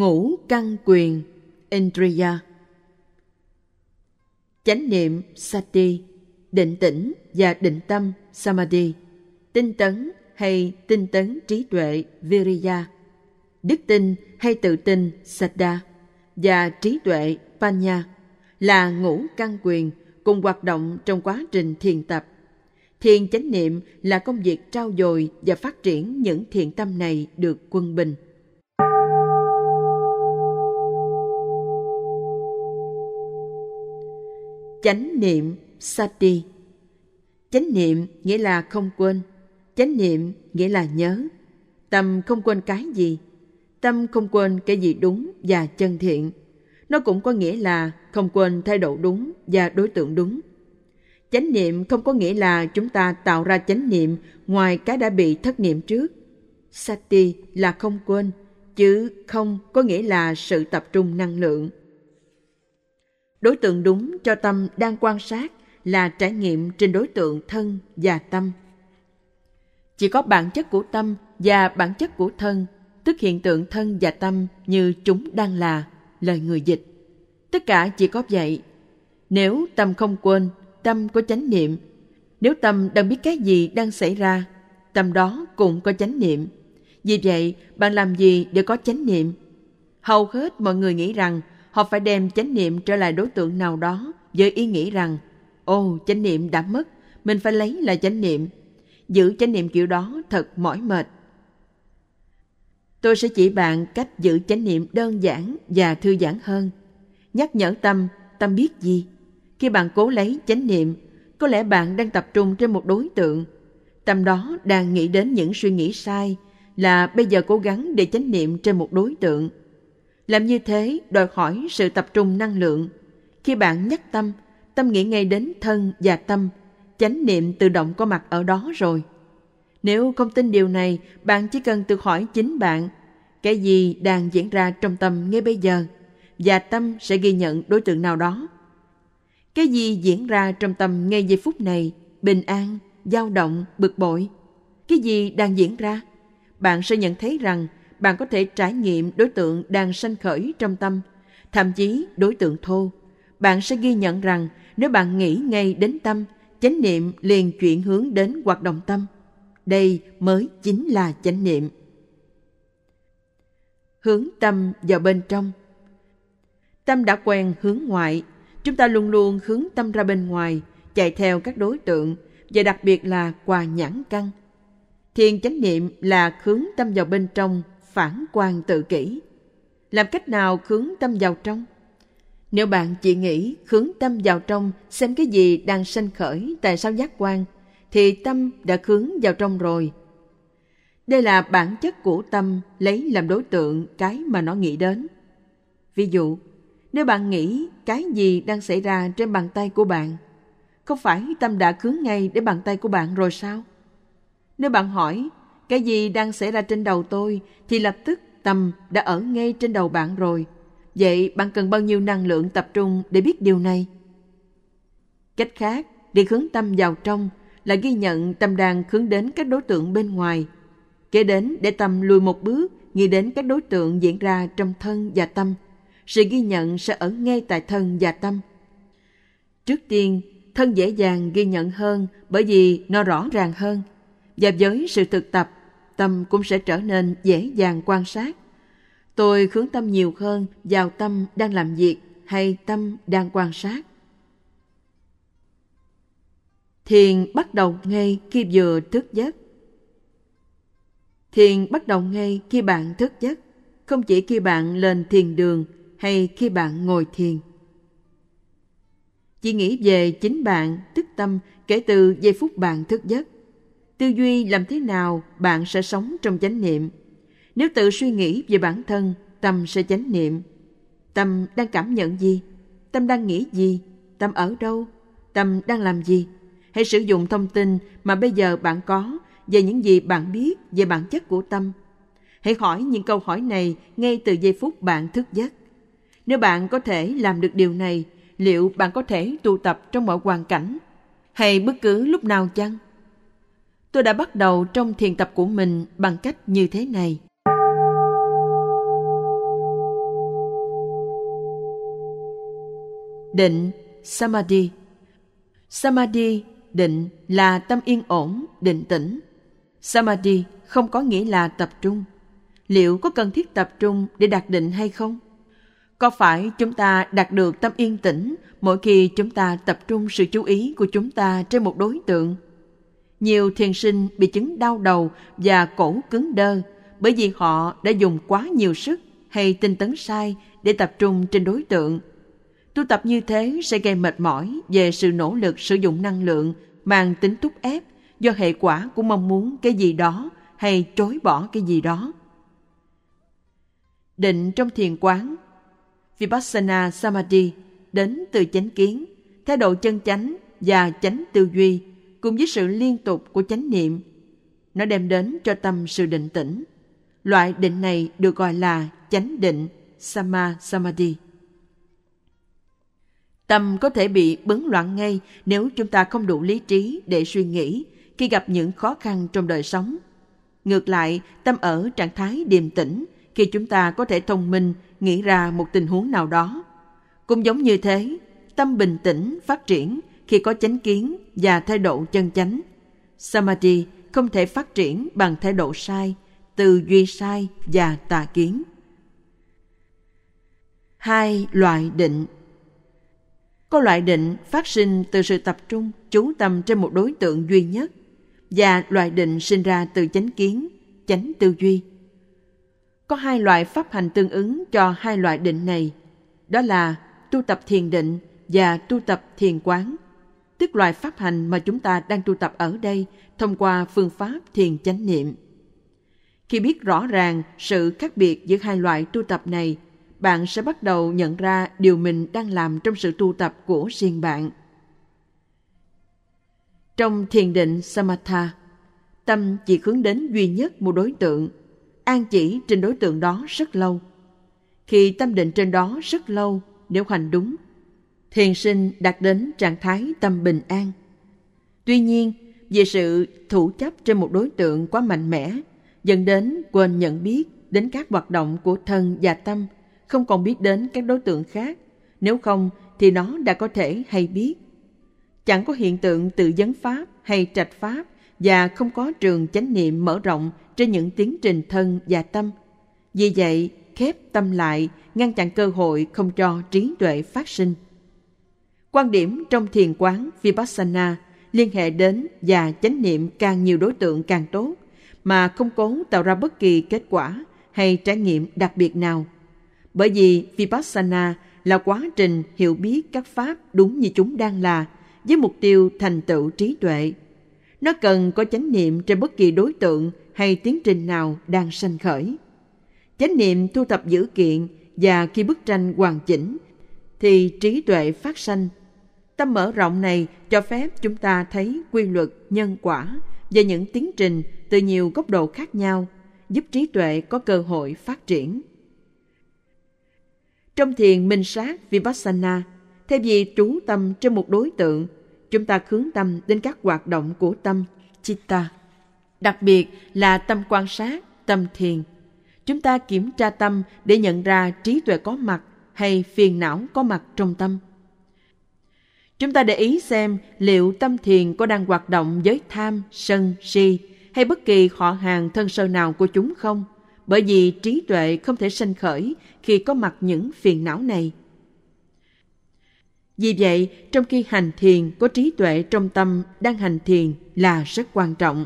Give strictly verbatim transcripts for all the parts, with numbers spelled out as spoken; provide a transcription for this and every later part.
ngũ căn quyền Indriya. Chánh niệm Sati, định tĩnh và định tâm Samadhi, tinh tấn hay tinh tấn trí tuệ Viriya, đức tin hay tự tin Saddha và trí tuệ Panya là ngũ căn quyền cùng hoạt động trong quá trình thiền tập. Thiền chánh niệm là công việc trau dồi và phát triển những thiện tâm này được quân bình. Chánh niệm Sati. Chánh niệm nghĩa là không quên. Chánh niệm nghĩa là nhớ. Tâm không quên cái gì. Tâm không quên cái gì đúng và chân thiện. Nó cũng có nghĩa là không quên thái độ đúng và đối tượng đúng. Chánh niệm không có nghĩa là chúng ta tạo ra chánh niệm ngoài cái đã bị thất niệm trước. Sati là không quên, chứ không có nghĩa là sự tập trung năng lượng. Đối tượng đúng cho tâm đang quan sát là trải nghiệm trên đối tượng thân và tâm. Chỉ có bản chất của tâm và bản chất của thân, tức hiện tượng thân và tâm như chúng đang là, lời người dịch. Tất cả chỉ có vậy. Nếu tâm không quên, tâm có chánh niệm. Nếu tâm đang biết cái gì đang xảy ra, tâm đó cũng có chánh niệm. Vì vậy, bạn làm gì để có chánh niệm? Hầu hết mọi người nghĩ rằng họ phải đem chánh niệm trở lại đối tượng nào đó với ý nghĩ rằng ồ, chánh niệm đã mất, mình phải lấy lại chánh niệm. Giữ chánh niệm kiểu đó thật mỏi mệt. Tôi sẽ chỉ bạn cách giữ chánh niệm đơn giản và thư giãn hơn. Nhắc nhở tâm, tâm biết gì? Khi bạn cố lấy chánh niệm, có lẽ bạn đang tập trung trên một đối tượng. Tâm đó đang nghĩ đến những suy nghĩ sai, là bây giờ cố gắng để chánh niệm trên một đối tượng. Làm như thế đòi hỏi sự tập trung năng lượng. Khi bạn nhắc tâm, tâm nghĩ ngay đến thân và tâm, chánh niệm tự động có mặt ở đó rồi. Nếu không tin điều này, bạn chỉ cần tự hỏi chính bạn, cái gì đang diễn ra trong tâm ngay bây giờ, và tâm sẽ ghi nhận đối tượng nào đó. Cái gì diễn ra trong tâm ngay giây phút này, bình an, dao động, bực bội? Cái gì đang diễn ra? Bạn sẽ nhận thấy rằng bạn có thể trải nghiệm đối tượng đang sanh khởi trong tâm, thậm chí đối tượng thô. Bạn sẽ ghi nhận rằng nếu bạn nghĩ ngay đến tâm, chánh niệm liền chuyển hướng đến hoạt động tâm. Đây mới chính là chánh niệm. Hướng tâm vào bên trong. Tâm đã quen hướng ngoại, chúng ta luôn luôn hướng tâm ra bên ngoài, chạy theo các đối tượng, và đặc biệt là quà nhãn căn. Thiền chánh niệm là hướng tâm vào bên trong, phản quan tự kỷ. Làm cách nào hướng tâm vào trong? Nếu bạn chỉ nghĩ hướng tâm vào trong xem cái gì đang sanh khởi tại sao giác quan, thì tâm đã hướng vào trong rồi. Đây là bản chất của tâm lấy làm đối tượng cái mà nó nghĩ đến. Ví dụ, nếu bạn nghĩ cái gì đang xảy ra trên bàn tay của bạn, không phải tâm đã hướng ngay đến bàn tay của bạn rồi sao? Nếu bạn hỏi cái gì đang xảy ra trên đầu tôi, thì lập tức tâm đã ở ngay trên đầu bạn rồi. Vậy bạn cần bao nhiêu năng lượng tập trung để biết điều này? Cách khác để hướng tâm vào trong là ghi nhận tâm đang hướng đến các đối tượng bên ngoài. Kế đến để tâm lùi một bước, nghĩ đến các đối tượng diễn ra trong thân và tâm. Sự ghi nhận sẽ ở ngay tại thân và tâm. Trước tiên, thân dễ dàng ghi nhận hơn bởi vì nó rõ ràng hơn. Và với sự thực tập, tâm cũng sẽ trở nên dễ dàng quan sát. Tôi hướng tâm nhiều hơn vào tâm đang làm việc hay tâm đang quan sát. Thiền bắt đầu ngay khi vừa thức giấc. Thiền bắt đầu ngay khi bạn thức giấc, không chỉ khi bạn lên thiền đường hay khi bạn ngồi thiền. Chỉ nghĩ về chính bạn, tức tâm, kể từ giây phút bạn thức giấc. Tư duy làm thế nào bạn sẽ sống trong chánh niệm. Nếu tự suy nghĩ về bản thân, tâm sẽ chánh niệm. Tâm đang cảm nhận gì? Tâm đang nghĩ gì? Tâm ở đâu? Tâm đang làm gì? Hãy sử dụng thông tin mà bây giờ bạn có về những gì bạn biết về bản chất của tâm. Hãy hỏi những câu hỏi này ngay từ giây phút bạn thức giấc. Nếu bạn có thể làm được điều này, liệu bạn có thể tu tập trong mọi hoàn cảnh hay bất cứ lúc nào chăng? Tôi đã bắt đầu trong thiền tập của mình bằng cách như thế này. Định, Samadhi. Samadhi, định là tâm yên ổn, định tĩnh. Samadhi không có nghĩa là tập trung. Liệu có cần thiết tập trung để đạt định hay không? Có phải chúng ta đạt được tâm yên tĩnh mỗi khi chúng ta tập trung sự chú ý của chúng ta trên một đối tượng? Nhiều thiền sinh bị chứng đau đầu và cổ cứng đơ bởi vì họ đã dùng quá nhiều sức hay tinh tấn sai để tập trung trên đối tượng. Tu tập như thế sẽ gây mệt mỏi về sự nỗ lực sử dụng năng lượng mang tính thúc ép do hệ quả của mong muốn cái gì đó hay chối bỏ cái gì đó. Định trong thiền quán, Vipassana Samadhi, đến từ chánh kiến, thái độ chân chánh và chánh tư duy cùng với sự liên tục của chánh niệm. Nó đem đến cho tâm sự định tĩnh. Loại định này được gọi là chánh định, Samma Samadhi. Tâm có thể bị bấn loạn ngay nếu chúng ta không đủ lý trí để suy nghĩ khi gặp những khó khăn trong đời sống. Ngược lại, tâm ở trạng thái điềm tĩnh khi chúng ta có thể thông minh nghĩ ra một tình huống nào đó. Cũng giống như thế, tâm bình tĩnh phát triển khi có chánh kiến và thái độ chân chánh. Samadhi không thể phát triển bằng thái độ sai, tư duy sai và tà kiến. Hai loại định. Có loại định phát sinh từ sự tập trung, chú tâm trên một đối tượng duy nhất, và loại định sinh ra từ chánh kiến, chánh tư duy. Có hai loại pháp hành tương ứng cho hai loại định này, đó là tu tập thiền định và tu tập thiền quán, tức loại pháp hành mà chúng ta đang tu tập ở đây thông qua phương pháp thiền chánh niệm. Khi biết rõ ràng sự khác biệt giữa hai loại tu tập này, bạn sẽ bắt đầu nhận ra điều mình đang làm trong sự tu tập của riêng bạn. Trong thiền định Samatha, tâm chỉ hướng đến duy nhất một đối tượng, an chỉ trên đối tượng đó rất lâu. Khi tâm định trên đó rất lâu, nếu hành đúng, thiền sinh đạt đến trạng thái tâm bình an. Tuy nhiên, vì sự thủ chấp trên một đối tượng quá mạnh mẽ, dẫn đến quên nhận biết đến các hoạt động của thân và tâm, không còn biết đến các đối tượng khác, nếu không thì nó đã có thể hay biết. Chẳng có hiện tượng tự vấn pháp hay trạch pháp và không có trường chánh niệm mở rộng trên những tiến trình thân và tâm. Vì vậy, khép tâm lại, ngăn chặn cơ hội không cho trí tuệ phát sinh. Quan điểm trong thiền quán Vipassana liên hệ đến và chánh niệm càng nhiều đối tượng càng tốt, mà không cố tạo ra bất kỳ kết quả hay trải nghiệm đặc biệt nào. Bởi vì Vipassana là quá trình hiểu biết các pháp đúng như chúng đang là, với mục tiêu thành tựu trí tuệ. Nó cần có chánh niệm trên bất kỳ đối tượng hay tiến trình nào đang sanh khởi. Chánh niệm thu thập dữ kiện, và khi bức tranh hoàn chỉnh thì trí tuệ phát sanh. Tâm mở rộng này cho phép chúng ta thấy quy luật nhân quả và những tiến trình từ nhiều góc độ khác nhau, giúp trí tuệ có cơ hội phát triển. Trong thiền minh sát Vipassana, thay vì trú tâm trên một đối tượng, chúng ta hướng tâm đến các hoạt động của tâm, Chitta. Đặc biệt là tâm quan sát, tâm thiền. Chúng ta kiểm tra tâm để nhận ra trí tuệ có mặt hay phiền não có mặt trong tâm. Chúng ta để ý xem liệu tâm thiền có đang hoạt động với tham, sân, si hay bất kỳ họ hàng thân sơ nào của chúng không, bởi vì trí tuệ không thể sanh khởi khi có mặt những phiền não này. Vì vậy, trong khi hành thiền có trí tuệ trong tâm đang hành thiền là rất quan trọng.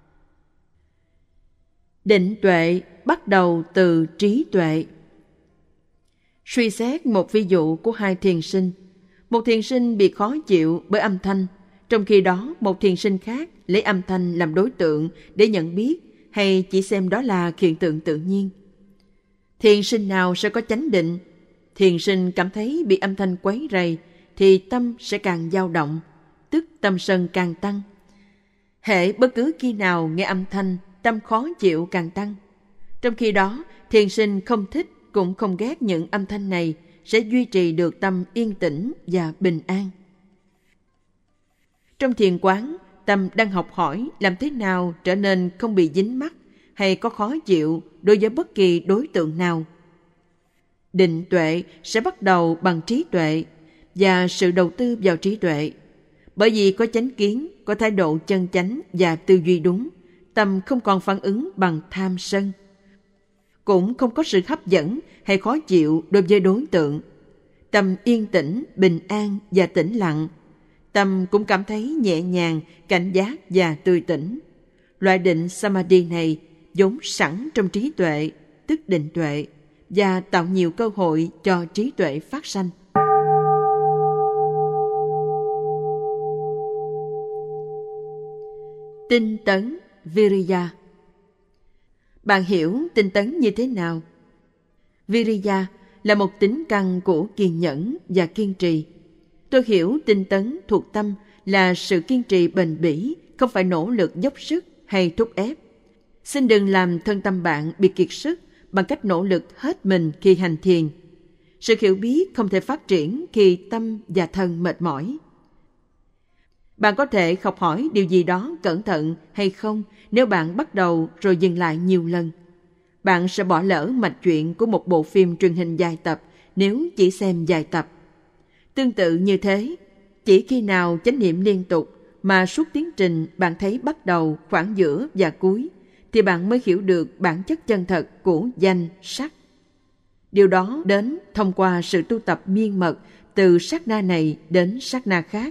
Định tuệ bắt đầu từ trí tuệ. Suy xét một ví dụ của hai thiền sinh. Một thiền sinh bị khó chịu bởi âm thanh, trong khi đó một thiền sinh khác lấy âm thanh làm đối tượng để nhận biết hay chỉ xem đó là hiện tượng tự nhiên. Thiền sinh nào sẽ có chánh định? Thiền sinh cảm thấy bị âm thanh quấy rầy thì tâm sẽ càng dao động, tức tâm sân càng tăng. Hễ bất cứ khi nào nghe âm thanh, tâm khó chịu càng tăng. Trong khi đó, thiền sinh không thích cũng không ghét những âm thanh này, sẽ duy trì được tâm yên tĩnh và bình an. Trong thiền quán, tâm đang học hỏi làm thế nào trở nên không bị dính mắc hay có khó chịu đối với bất kỳ đối tượng nào. Định tuệ sẽ bắt đầu bằng trí tuệ, và sự đầu tư vào trí tuệ. Bởi vì có chánh kiến, có thái độ chân chánh và tư duy đúng, tâm không còn phản ứng bằng tham sân. Cũng không có sự hấp dẫn hay khó chịu đối với đối tượng. Tâm yên tĩnh, bình an và tĩnh lặng. Tâm cũng cảm thấy nhẹ nhàng, cảnh giác và tươi tỉnh. Loại định Samadhi này vốn sẵn trong trí tuệ, tức định tuệ, và tạo nhiều cơ hội cho trí tuệ phát sanh. Tinh tấn Viriya. Bạn hiểu tinh tấn như thế nào? Viriya là một tính căn của kiên nhẫn và kiên trì. Tôi hiểu tinh tấn thuộc tâm là sự kiên trì bền bỉ, không phải nỗ lực dốc sức hay thúc ép. Xin đừng làm thân tâm bạn bị kiệt sức bằng cách nỗ lực hết mình khi hành thiền. Sự hiểu biết không thể phát triển khi tâm và thân mệt mỏi. Bạn có thể học hỏi điều gì đó cẩn thận hay không nếu bạn bắt đầu rồi dừng lại nhiều lần. Bạn sẽ bỏ lỡ mạch truyện của một bộ phim truyền hình dài tập nếu chỉ xem dài tập. Tương tự như thế, chỉ khi nào chánh niệm liên tục mà suốt tiến trình bạn thấy bắt đầu, khoảng giữa và cuối, thì bạn mới hiểu được bản chất chân thật của danh sắc. Điều đó đến thông qua sự tu tập miên mật từ sát na này đến sát na khác.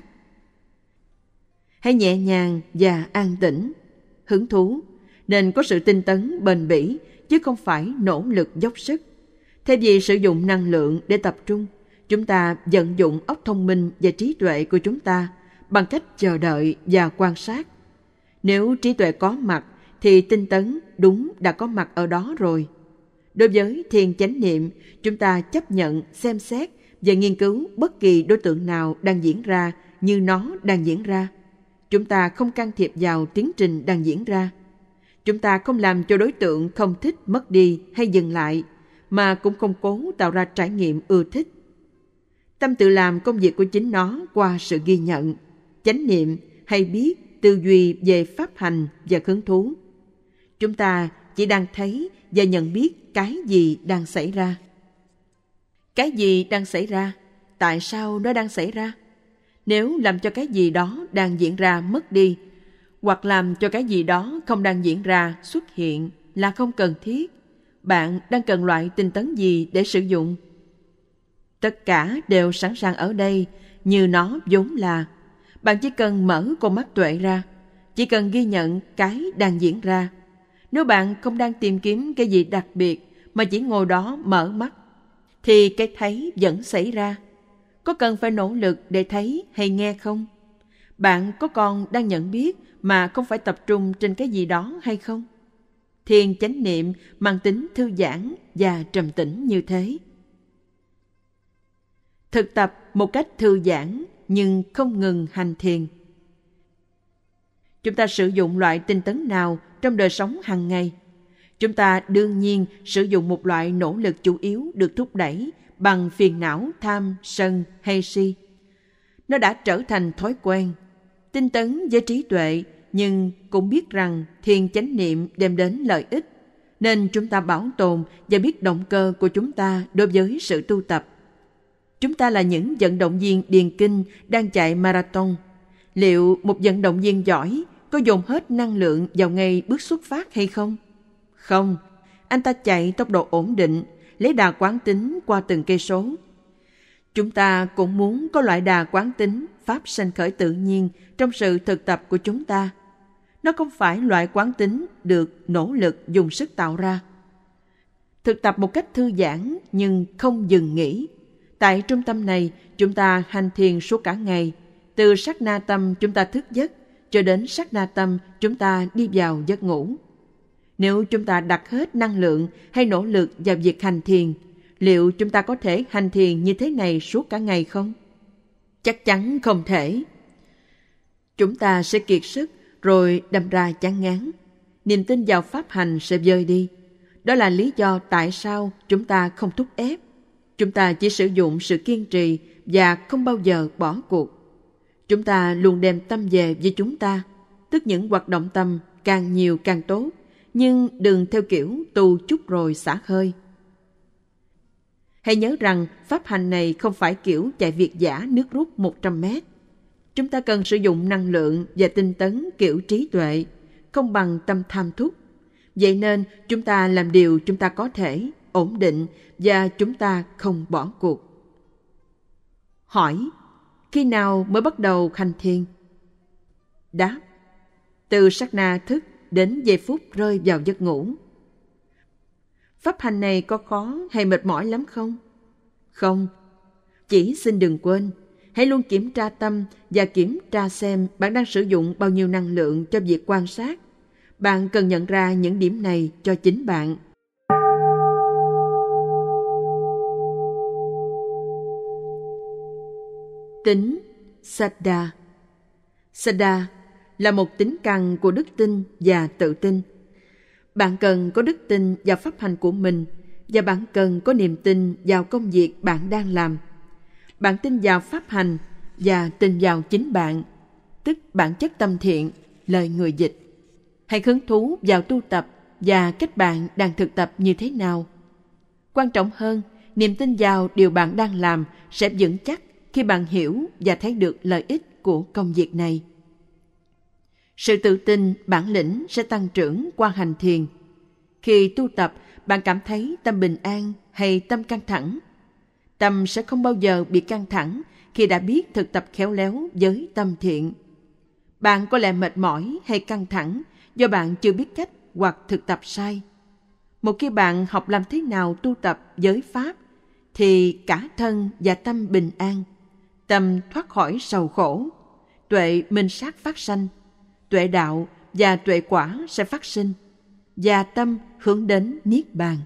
Hãy nhẹ nhàng và an tĩnh, hứng thú, nên có sự tinh tấn bền bỉ, chứ không phải nỗ lực dốc sức. Thay vì sử dụng năng lượng để tập trung, chúng ta vận dụng óc thông minh và trí tuệ của chúng ta bằng cách chờ đợi và quan sát. Nếu trí tuệ có mặt, thì tinh tấn đúng đã có mặt ở đó rồi. Đối với thiền chánh niệm, chúng ta chấp nhận, xem xét và nghiên cứu bất kỳ đối tượng nào đang diễn ra như nó đang diễn ra. Chúng ta không can thiệp vào tiến trình đang diễn ra. Chúng ta không làm cho đối tượng không thích mất đi hay dừng lại, mà cũng không cố tạo ra trải nghiệm ưa thích. Tâm tự làm công việc của chính nó qua sự ghi nhận, chánh niệm hay biết, tư duy về pháp hành và hứng thú. Chúng ta chỉ đang thấy và nhận biết cái gì đang xảy ra. Cái gì đang xảy ra? Tại sao nó đang xảy ra? Nếu làm cho cái gì đó đang diễn ra mất đi, hoặc làm cho cái gì đó không đang diễn ra xuất hiện là không cần thiết, bạn đang cần loại tinh tấn gì để sử dụng? Tất cả đều sẵn sàng ở đây như nó vốn là. Bạn chỉ cần mở con mắt tuệ ra, chỉ cần ghi nhận cái đang diễn ra. Nếu bạn không đang tìm kiếm cái gì đặc biệt mà chỉ ngồi đó mở mắt, thì cái thấy vẫn xảy ra. Có cần phải nỗ lực để thấy hay nghe không? Bạn có còn đang nhận biết mà không phải tập trung trên cái gì đó hay không? Thiền chánh niệm mang tính thư giãn và trầm tĩnh như thế. Thực tập một cách thư giãn nhưng không ngừng hành thiền. Chúng ta sử dụng loại tinh tấn nào trong đời sống hàng ngày? Chúng ta đương nhiên sử dụng một loại nỗ lực chủ yếu được thúc đẩy bằng phiền não, tham, sân hay si. Nó đã trở thành thói quen. Tinh tấn với trí tuệ, nhưng cũng biết rằng thiền chánh niệm đem đến lợi ích, nên chúng ta bảo tồn và biết động cơ của chúng ta đối với sự tu tập. Chúng ta là những vận động viên điền kinh đang chạy marathon. Liệu một vận động viên giỏi có dồn hết năng lượng vào ngay bước xuất phát hay không? Không, anh ta chạy tốc độ ổn định, lấy đà quán tính qua từng cây số. Chúng ta cũng muốn có loại đà quán tính, pháp sanh khởi tự nhiên trong sự thực tập của chúng ta. Nó không phải loại quán tính được nỗ lực dùng sức tạo ra. Thực tập một cách thư giãn nhưng không dừng nghỉ. Tại trung tâm này, chúng ta hành thiền suốt cả ngày, từ sát na tâm chúng ta thức giấc cho đến sát na tâm chúng ta đi vào giấc ngủ. Nếu chúng ta đặt hết năng lượng hay nỗ lực vào việc hành thiền, liệu chúng ta có thể hành thiền như thế này suốt cả ngày không? Chắc chắn không thể. Chúng ta sẽ kiệt sức rồi đâm ra chán ngán. Niềm tin vào pháp hành sẽ vơi đi. Đó là lý do tại sao chúng ta không thúc ép. Chúng ta chỉ sử dụng sự kiên trì và không bao giờ bỏ cuộc. Chúng ta luôn đem tâm về với chúng ta, tức những hoạt động tâm càng nhiều càng tốt, nhưng đừng theo kiểu tu chút rồi xả hơi. Hãy nhớ rằng pháp hành này không phải kiểu chạy việt dã nước rút một trăm mét. Chúng ta cần sử dụng năng lượng và tinh tấn kiểu trí tuệ, không bằng tâm tham thúc. Vậy nên chúng ta làm điều chúng ta có thể, ổn định và chúng ta không bỏ cuộc. Hỏi, khi nào mới bắt đầu hành thiền? Đáp, từ sát na thức đến giây phút rơi vào giấc ngủ. Pháp hành này có khó hay mệt mỏi lắm không? Không. Chỉ xin đừng quên, hãy luôn kiểm tra tâm và kiểm tra xem bạn đang sử dụng bao nhiêu năng lượng cho việc quan sát. Bạn cần nhận ra những điểm này cho chính bạn. Tính Saddha. Saddha là một tính căn của đức tin và tự tin. Bạn cần có đức tin vào pháp hành của mình và bạn cần có niềm tin vào công việc bạn đang làm. Bạn tin vào pháp hành và tin vào chính bạn, tức bản chất tâm thiện, lời người dịch. Hãy hứng thú vào tu tập và cách bạn đang thực tập như thế nào. Quan trọng hơn, niềm tin vào điều bạn đang làm sẽ vững chắc khi bạn hiểu và thấy được lợi ích của công việc này. Sự tự tin, bản lĩnh sẽ tăng trưởng qua hành thiền. Khi tu tập, bạn cảm thấy tâm bình an hay tâm căng thẳng. Tâm sẽ không bao giờ bị căng thẳng khi đã biết thực tập khéo léo với tâm thiện. Bạn có lẽ mệt mỏi hay căng thẳng do bạn chưa biết cách hoặc thực tập sai. Một khi bạn học làm thế nào tu tập với Pháp, thì cả thân và tâm bình an, tâm thoát khỏi sầu khổ, tuệ minh sát phát sanh, tuệ đạo và tuệ quả sẽ phát sinh, và tâm hướng đến Niết Bàn.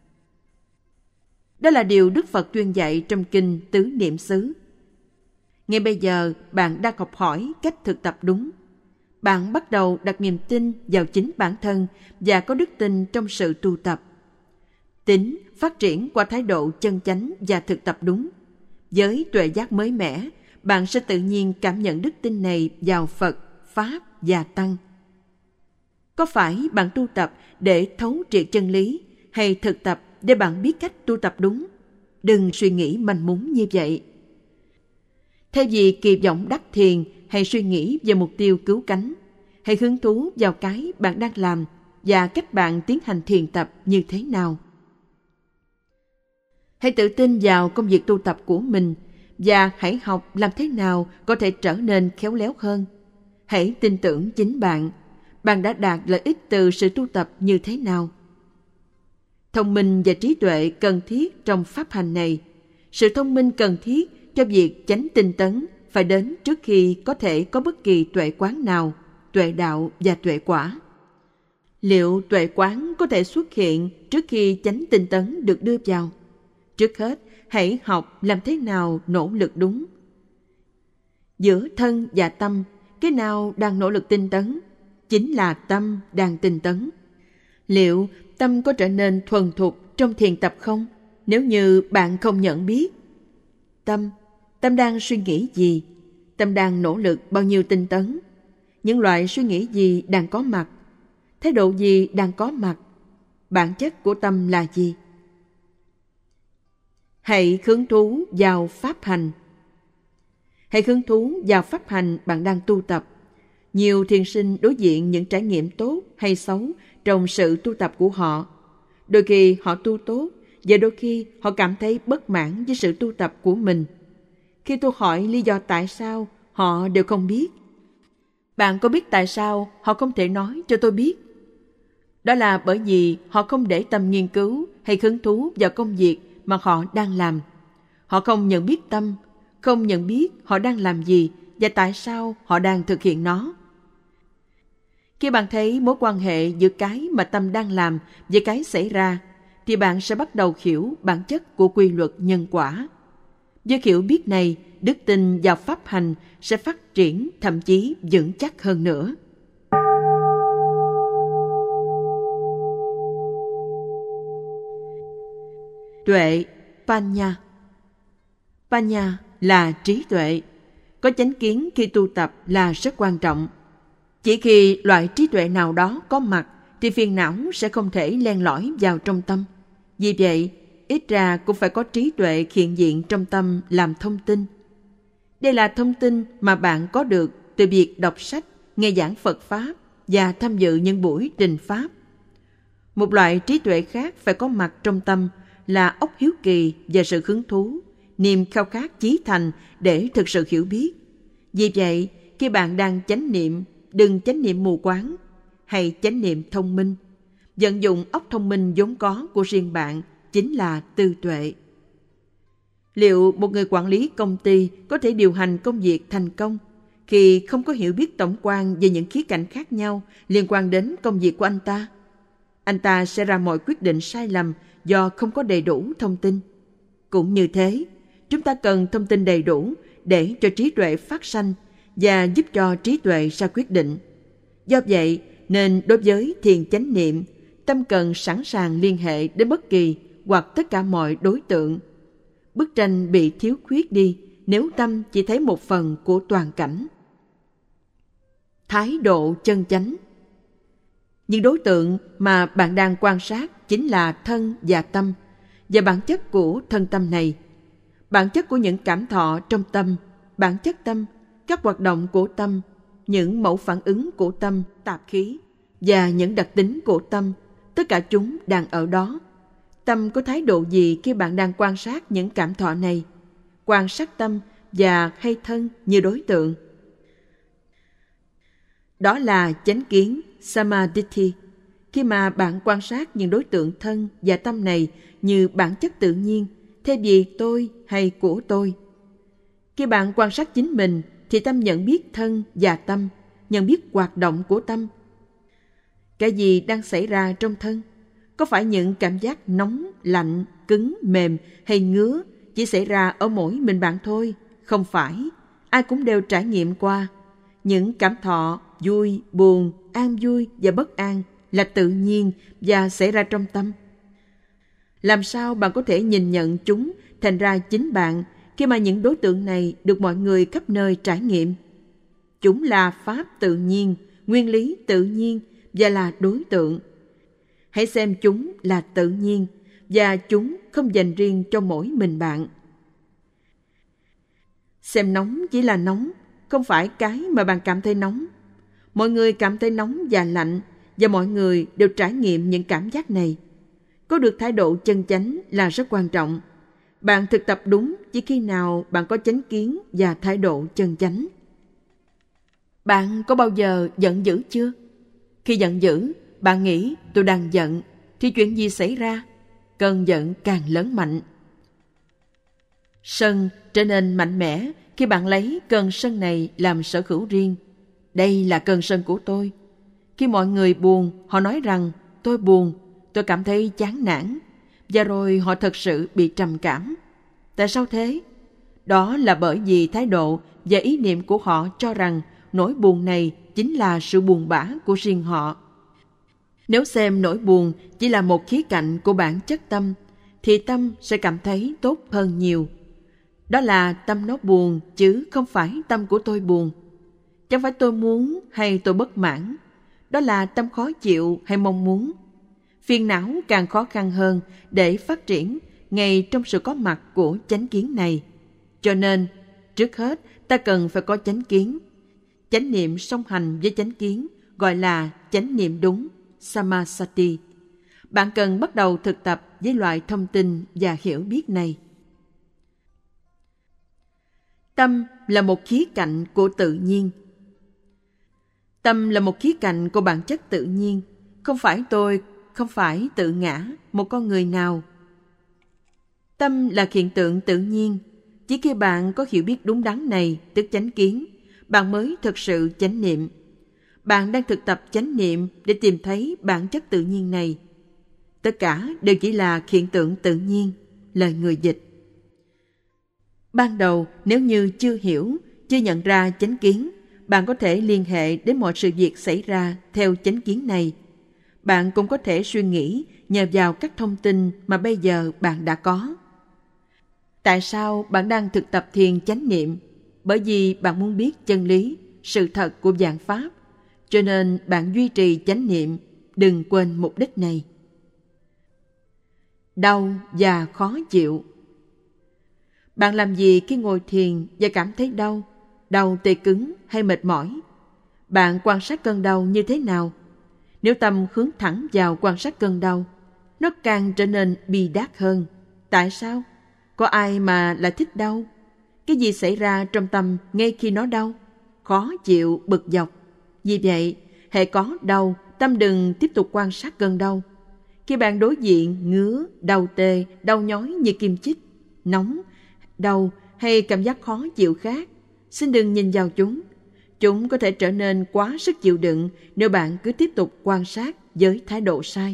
Đó là điều Đức Phật tuyên dạy trong kinh Tứ Niệm xứ. Ngay bây giờ, bạn đang học hỏi cách thực tập đúng. Bạn bắt đầu đặt niềm tin vào chính bản thân và có đức tin trong sự tu tập. Tính phát triển qua thái độ chân chánh và thực tập đúng. Với tuệ giác mới mẻ, bạn sẽ tự nhiên cảm nhận đức tin này vào Phật, Pháp và Tăng. Có phải bạn tu tập để thấu triệt chân lý hay thực tập để bạn biết cách tu tập đúng? Đừng suy nghĩ manh mún như vậy. Thay vì kỳ vọng đắc thiền hay suy nghĩ về mục tiêu cứu cánh, hãy hứng thú vào cái bạn đang làm và cách bạn tiến hành thiền tập như thế nào. Hãy tự tin vào công việc tu tập của mình và hãy học làm thế nào có thể trở nên khéo léo hơn. Hãy tin tưởng chính bạn. Bạn đã đạt lợi ích từ sự tu tập như thế nào? Thông minh và trí tuệ cần thiết trong pháp hành này. Sự thông minh cần thiết cho việc chánh tinh tấn phải đến trước khi có thể có bất kỳ tuệ quán nào, tuệ đạo và tuệ quả. Liệu tuệ quán có thể xuất hiện trước khi chánh tinh tấn được đưa vào? Trước hết, hãy học làm thế nào nỗ lực đúng. Giữa thân và tâm, cái nào đang nỗ lực tinh tấn? Chính là tâm đang tinh tấn. Liệu tâm có trở nên thuần thục trong thiền tập không? Nếu như bạn không nhận biết tâm, tâm đang suy nghĩ gì? Tâm đang nỗ lực bao nhiêu tinh tấn? Những loại suy nghĩ gì đang có mặt? Thái độ gì đang có mặt? Bản chất của tâm là gì? Hãy hứng thú vào pháp hành. Hãy hứng thú vào pháp hành bạn đang tu tập. Nhiều thiền sinh đối diện những trải nghiệm tốt hay xấu trong sự tu tập của họ. Đôi khi họ tu tốt và đôi khi họ cảm thấy bất mãn với sự tu tập của mình. Khi tôi hỏi lý do tại sao, họ đều không biết. Bạn có biết tại sao họ không thể nói cho tôi biết? Đó là bởi vì họ không để tâm nghiên cứu hay hứng thú vào công việc mà họ đang làm. Họ không nhận biết tâm, không nhận biết họ đang làm gì và tại sao họ đang thực hiện nó. Khi bạn thấy mối quan hệ giữa cái mà tâm đang làm với cái xảy ra, thì bạn sẽ bắt đầu hiểu bản chất của quy luật nhân quả. Với hiểu biết này, đức tin vào pháp hành sẽ phát triển, thậm chí vững chắc hơn nữa. Tuệ, Panya. Panya là trí tuệ. Có chánh kiến khi tu tập là rất quan trọng. Chỉ khi loại trí tuệ nào đó có mặt thì phiền não sẽ không thể len lỏi vào trong tâm. Vì vậy, ít ra cũng phải có trí tuệ hiện diện trong tâm làm thông tin. Đây là thông tin mà bạn có được từ việc đọc sách, nghe giảng Phật Pháp và tham dự những buổi trình Pháp. Một loại trí tuệ khác phải có mặt trong tâm là óc hiếu kỳ và sự hứng thú, niềm khao khát chí thành để thực sự hiểu biết. Vì vậy, khi bạn đang chánh niệm, đừng chánh niệm mù quáng, hay chánh niệm thông minh. Vận dụng óc thông minh vốn có của riêng bạn chính là tư tuệ. Liệu một người quản lý công ty có thể điều hành công việc thành công khi không có hiểu biết tổng quan về những khía cạnh khác nhau liên quan đến công việc của anh ta? Anh ta sẽ ra mọi quyết định sai lầm do không có đầy đủ thông tin. Cũng như thế, chúng ta cần thông tin đầy đủ để cho trí tuệ phát sanh và giúp cho trí tuệ ra quyết định. Do vậy, nên đối với thiền chánh niệm, tâm cần sẵn sàng liên hệ đến bất kỳ hoặc tất cả mọi đối tượng. Bức tranh bị thiếu khuyết đi nếu tâm chỉ thấy một phần của toàn cảnh. Thái độ chân chánh. Những đối tượng mà bạn đang quan sát chính là thân và tâm, và bản chất của thân tâm này, bản chất của những cảm thọ trong tâm, bản chất tâm, các hoạt động của tâm, những mẫu phản ứng của tâm, tạp khí, và những đặc tính của tâm, tất cả chúng đang ở đó. Tâm có thái độ gì khi bạn đang quan sát những cảm thọ này? Quan sát tâm và hay thân như đối tượng. Đó là chánh kiến, samadhi. Khi mà bạn quan sát những đối tượng thân và tâm này như bản chất tự nhiên, thay vì tôi hay của tôi. Khi bạn quan sát chính mình, thì tâm nhận biết thân và tâm, nhận biết hoạt động của tâm. Cái gì đang xảy ra trong thân? Có phải những cảm giác nóng, lạnh, cứng, mềm hay ngứa chỉ xảy ra ở mỗi mình bạn thôi? Không phải, ai cũng đều trải nghiệm qua. Những cảm thọ vui, buồn, an vui và bất an là tự nhiên và xảy ra trong tâm. Làm sao bạn có thể nhìn nhận chúng thành ra chính bạn khi mà những đối tượng này được mọi người khắp nơi trải nghiệm? Chúng là pháp tự nhiên, nguyên lý tự nhiên và là đối tượng. Hãy xem chúng là tự nhiên và chúng không dành riêng cho mỗi mình bạn. Xem nóng chỉ là nóng, không phải cái mà bạn cảm thấy nóng. Mọi người cảm thấy nóng và lạnh, và mọi người đều trải nghiệm những cảm giác này. Có được thái độ chân chánh là rất quan trọng. Bạn thực tập đúng chỉ khi nào bạn có chánh kiến và thái độ chân chánh. Bạn có bao giờ giận dữ chưa? Khi giận dữ, bạn nghĩ tôi đang giận, thì chuyện gì xảy ra? Cơn giận càng lớn mạnh. Sân trở nên mạnh mẽ khi bạn lấy cơn sân này làm sở hữu riêng. Đây là cơn sân của tôi. Khi mọi người buồn, họ nói rằng tôi buồn, tôi cảm thấy chán nản, và rồi họ thật sự bị trầm cảm. Tại sao thế? Đó là bởi vì thái độ và ý niệm của họ cho rằng nỗi buồn này chính là sự buồn bã của riêng họ. Nếu xem nỗi buồn chỉ là một khía cạnh của bản chất tâm, thì tâm sẽ cảm thấy tốt hơn nhiều. Đó là tâm nó buồn, chứ không phải tâm của tôi buồn. Chẳng phải tôi muốn hay tôi bất mãn. Đó là tâm khó chịu hay mong muốn. Phiền não càng khó khăn hơn để phát triển ngay trong sự có mặt của chánh kiến này. Cho nên, trước hết ta cần phải có chánh kiến. Chánh niệm song hành với chánh kiến gọi là chánh niệm đúng, samasati. Bạn cần bắt đầu thực tập với loại thông tin và hiểu biết này. Tâm là một khía cạnh của tự nhiên. Tâm là một khía cạnh của bản chất tự nhiên, không phải tôi, không phải tự ngã, một con người nào. Tâm là hiện tượng tự nhiên. Chỉ khi bạn có hiểu biết đúng đắn này, tức chánh kiến, bạn mới thực sự chánh niệm. Bạn đang thực tập chánh niệm để tìm thấy bản chất tự nhiên này. Tất cả đều chỉ là hiện tượng tự nhiên, lời người dịch. Ban đầu, nếu như chưa hiểu, chưa nhận ra chánh kiến, bạn có thể liên hệ đến mọi sự việc xảy ra theo chánh kiến này. Bạn cũng có thể suy nghĩ nhờ vào các thông tin mà bây giờ bạn đã có. Tại sao bạn đang thực tập thiền chánh niệm? Bởi vì bạn muốn biết chân lý, sự thật của vạn pháp. Cho nên bạn duy trì chánh niệm, đừng quên mục đích này. đau và khó chịu. Bạn làm gì khi ngồi thiền và cảm thấy đau, đau tê cứng hay mệt mỏi? Bạn quan sát cơn đau như thế nào? Nếu tâm hướng thẳng vào quan sát cơn đau, nó càng trở nên bi đát hơn. Tại sao? Có ai mà lại thích đau? Cái gì xảy ra trong tâm ngay khi nó đau? Khó chịu, bực dọc. Vì vậy, hễ có đau, tâm đừng tiếp tục quan sát cơn đau. Khi bạn đối diện ngứa, đau tê, đau nhói như kim chích, nóng, đau hay cảm giác khó chịu khác, xin đừng nhìn vào chúng. Chúng có thể trở nên quá sức chịu đựng nếu bạn cứ tiếp tục quan sát với thái độ sai.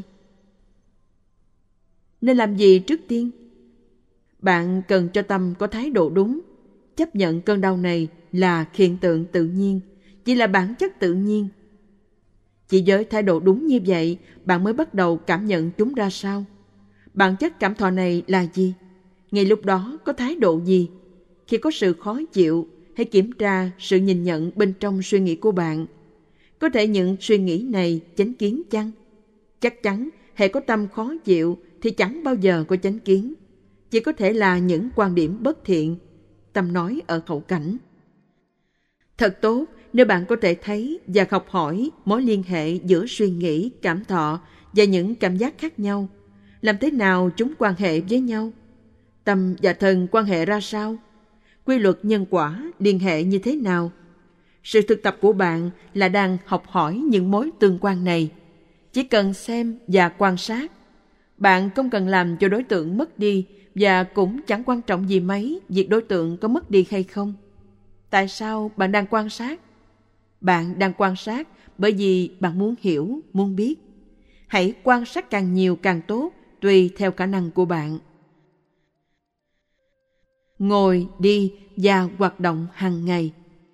Nên làm gì trước tiên? Bạn cần cho tâm có thái độ đúng, chấp nhận cơn đau này là hiện tượng tự nhiên, chỉ là bản chất tự nhiên. Chỉ với thái độ đúng như vậy, bạn mới bắt đầu cảm nhận chúng ra sao. Bản chất cảm thọ này là gì? Ngay lúc đó có thái độ gì? Khi có sự khó chịu, hãy kiểm tra sự nhìn nhận bên trong suy nghĩ của bạn. Có thể những suy nghĩ này chánh kiến chăng? Chắc chắn, hễ có tâm khó chịu thì chẳng bao giờ có chánh kiến. Chỉ có thể là những quan điểm bất thiện, tâm nói ở hậu cảnh. Thật tốt nếu bạn có thể thấy và học hỏi mối liên hệ giữa suy nghĩ, cảm thọ và những cảm giác khác nhau. Làm thế nào chúng quan hệ với nhau? Tâm và thân quan hệ ra sao? Quy luật nhân quả liên hệ như thế nào? Sự thực tập của bạn là đang học hỏi những mối tương quan này. Chỉ cần xem và quan sát. Bạn không cần làm cho đối tượng mất đi và cũng chẳng quan trọng gì mấy việc đối tượng có mất đi hay không. Tại sao bạn đang quan sát? Bạn đang quan sát bởi vì bạn muốn hiểu, muốn biết. Hãy quan sát càng nhiều càng tốt, tùy theo khả năng của bạn. Ngồi, đi và hoạt động hàng ngày.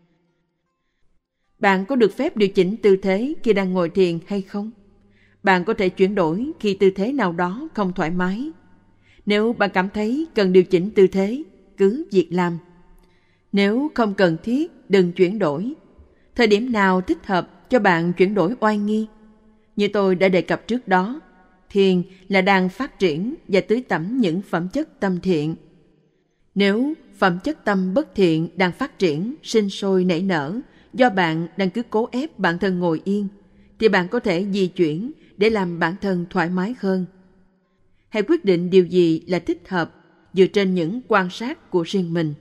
Bạn có được phép điều chỉnh tư thế khi đang ngồi thiền hay không? Bạn có thể chuyển đổi khi tư thế nào đó không thoải mái. Nếu bạn cảm thấy cần điều chỉnh tư thế, cứ việc làm. Nếu không cần thiết, đừng chuyển đổi. Thời điểm nào thích hợp cho bạn chuyển đổi oai nghi? Như tôi đã đề cập trước đó, thiền là đang phát triển và tưới tẩm những phẩm chất tâm thiện. Nếu phẩm chất tâm bất thiện đang phát triển, sinh sôi nảy nở, do bạn đang cứ cố ép bản thân ngồi yên, thì bạn có thể di chuyển để làm bản thân thoải mái hơn. Hãy quyết định điều gì là thích hợp dựa trên những quan sát của riêng mình.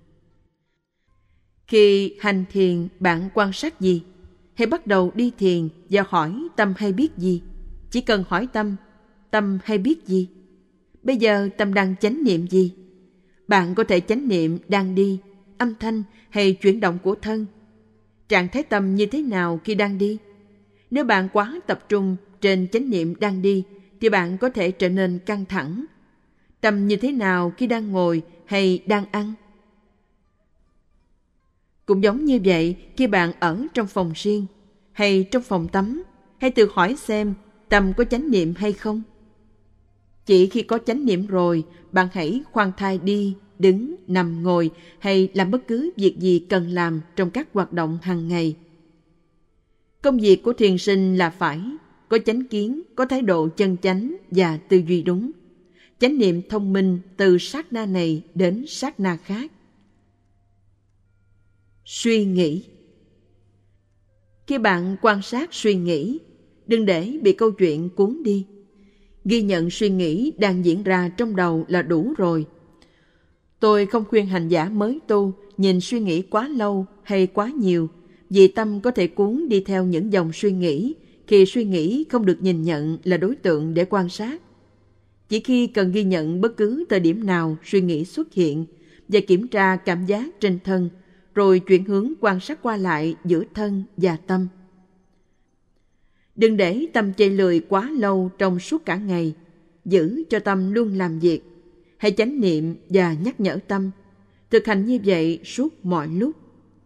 Khi hành thiền, bạn quan sát gì? Hãy bắt đầu đi thiền và hỏi tâm hay biết gì. Chỉ cần hỏi tâm, tâm hay biết gì? Bây giờ tâm đang chánh niệm gì? Bạn có thể chánh niệm đang đi, âm thanh hay chuyển động của thân. Trạng thái tâm như thế nào khi đang đi? Nếu bạn quá tập trung trên chánh niệm đang đi, thì bạn có thể trở nên căng thẳng. Tâm như thế nào khi đang ngồi hay đang ăn? Cũng giống như vậy, khi bạn ở trong phòng riêng hay trong phòng tắm, hãy tự hỏi xem tâm có chánh niệm hay không. Chỉ khi có chánh niệm rồi, bạn hãy khoan thai đi, đứng, nằm, ngồi hay làm bất cứ việc gì cần làm trong các hoạt động hàng ngày. Công việc của thiền sinh là phải có chánh kiến, có thái độ chân chánh và tư duy đúng. Chánh niệm thông minh từ sát na này đến sát na khác. Suy nghĩ. Khi bạn quan sát suy nghĩ, đừng để bị câu chuyện cuốn đi. Ghi nhận suy nghĩ đang diễn ra trong đầu là đủ rồi. Tôi không khuyên hành giả mới tu nhìn suy nghĩ quá lâu hay quá nhiều, vì tâm có thể cuốn đi theo những dòng suy nghĩ khi suy nghĩ không được nhìn nhận là đối tượng để quan sát. Chỉ khi cần ghi nhận bất cứ thời điểm nào suy nghĩ xuất hiện và kiểm tra cảm giác trên thân, rồi chuyển hướng quan sát qua lại giữa thân và tâm. Đừng để tâm chây lười quá lâu trong suốt cả ngày. Giữ cho tâm luôn làm việc. Hãy chánh niệm và nhắc nhở tâm. Thực hành như vậy suốt mọi lúc.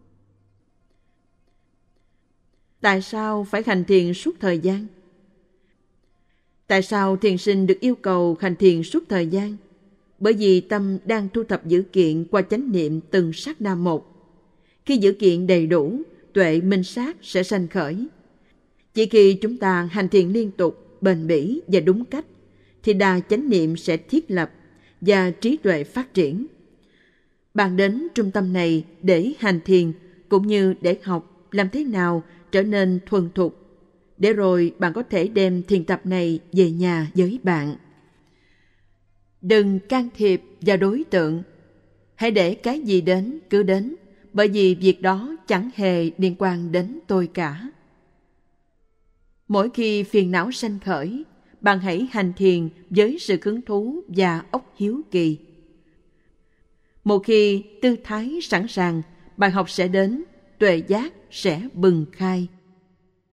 Tại sao phải hành thiền suốt thời gian? Tại sao thiền sinh được yêu cầu hành thiền suốt thời gian? Bởi vì tâm đang thu thập dữ kiện qua chánh niệm từng sát na một. Khi dữ kiện đầy đủ, tuệ minh sát sẽ sanh khởi. Chỉ khi chúng ta hành thiền liên tục, bền bỉ và đúng cách, thì đà chánh niệm sẽ thiết lập và trí tuệ phát triển. Bạn đến trung tâm này để hành thiền cũng như để học làm thế nào trở nên thuần thục, để rồi bạn có thể đem thiền tập này về nhà với bạn. Đừng can thiệp vào đối tượng. Hãy để cái gì đến cứ đến, bởi vì việc đó chẳng hề liên quan đến tôi cả. Mỗi khi phiền não sanh khởi, bạn hãy hành thiền với sự hứng thú và óc hiếu kỳ. Một khi tư thái sẵn sàng, bài học sẽ đến, tuệ giác sẽ bừng khai.